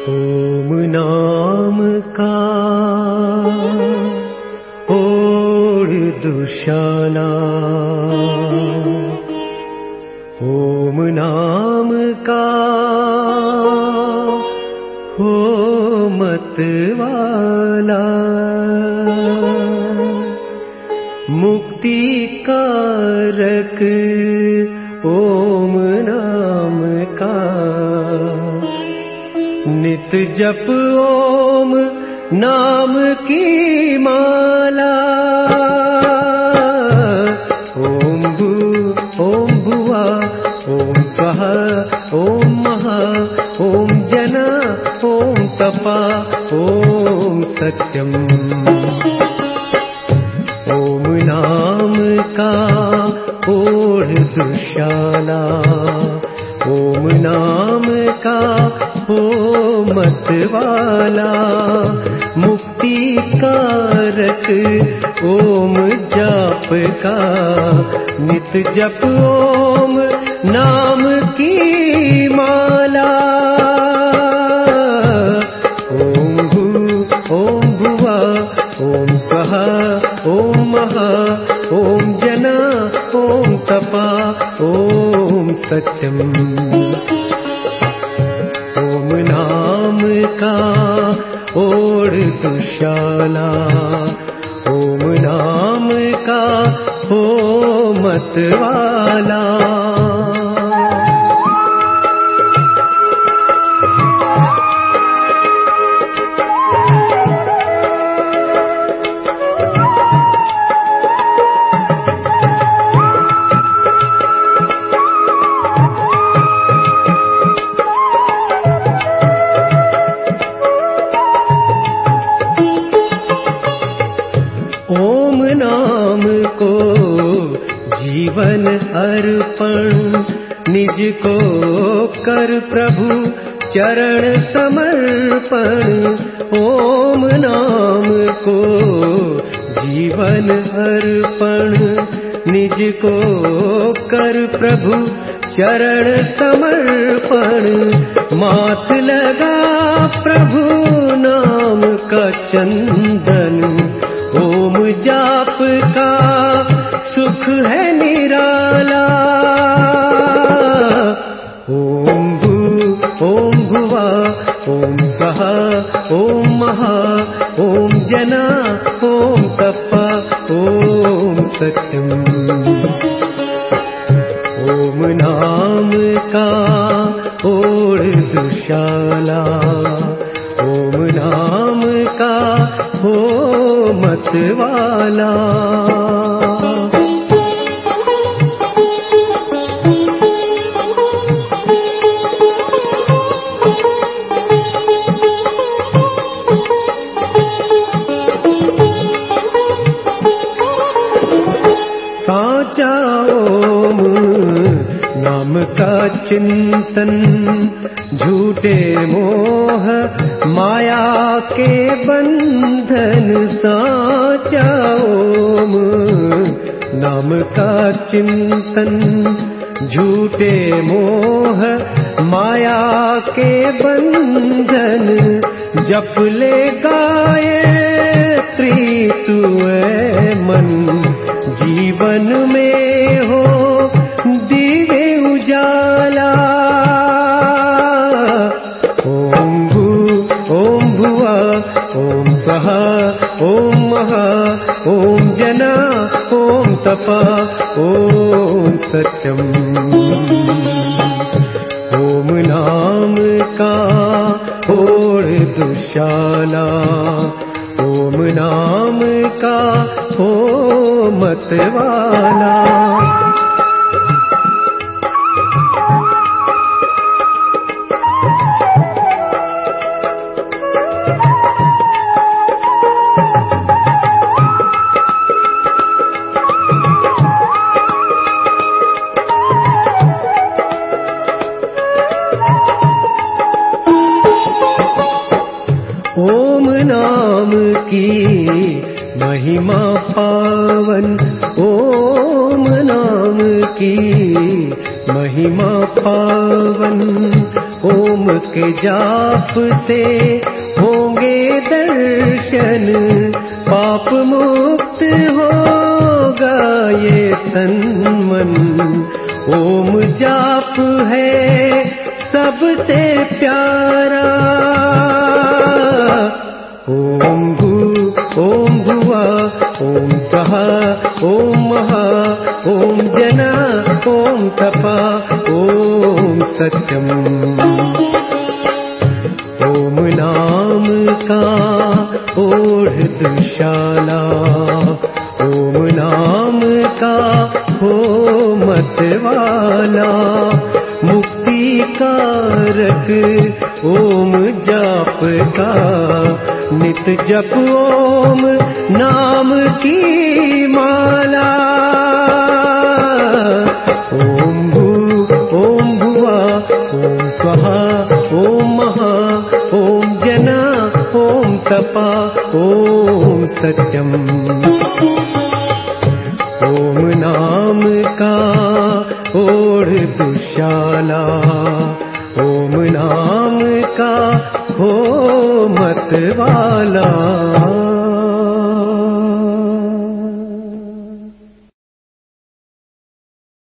ओम नाम का ओढ़ दुशाला, ओम नाम का हो मतवाला, मुक्ति कारक ओम नाम का, नित जप ओम नाम की माला। ओम भुवा ओम स्वाहा ओम महा ओम जना ओम तपा ओम सत्यम। ओम नाम का ओढ़ दुशाला, ओम नाम का हो मतवाला, मुक्ति कारक ओम जाप का, नित जप ओम नाम की माला। ओम भुवा ओम स्वाहा ओम महा ओम जना ओम तपा ओम सत्यम। ओम नाम का ओढ़ दुशाला, ओम नाम का हो मतवाला। ओम नाम को जीवन अर्पण, निज को कर प्रभु चरण समर्पण। ओम नाम को जीवन अर्पण, निज को कर प्रभु चरण समर्पण। माथ लगा प्रभु नाम का चंदन, ओम जाप का सुख है निराला। ओम भुवा ओम स्वाहा ओम महा ओम जना ओम तपा ओम सत्यम। ओम नाम का ओढ़ दुशाला, ओम नाम का हो मतवाला। साचा ओम नाम का चिंतन, झूठे मोह माया के बंधन। साचा ओम नाम का चिंतन, झूठे मोह माया के बंधन। जप ले गायत्री तू है मन, जीवन में हो दीवे उजाला। ओम भुवा ओम स्वाहा ओम महा ओम जना ओम तपा ओम सत्यम। ओम नाम का ओढ़ दुशाला, ओम नाम का हो मतवाला। ओम नाम की महिमा पावन, ओम नाम की महिमा पावन। ओम के जाप से होंगे दर्शन, पाप मुक्त होगा ये तन मन। ओम जाप है सबसे प्यारा, ओम भुवा ओम स्वाहा ओम महा ओम जना ओम तपा ओम सत्यम। ओम नाम का ओढ़ दुशाला, ओम नाम का हो मतवाला। मुक्ति कारक ओम जाप का, नित जप ओम नाम की माला। ओम भुवा ओम स्वाहा ओम महा ओम जना ओम तपा ओम सत्यम। ओम नाम का ओढ़ दुशाला, ओम नाम का हो मतवाला।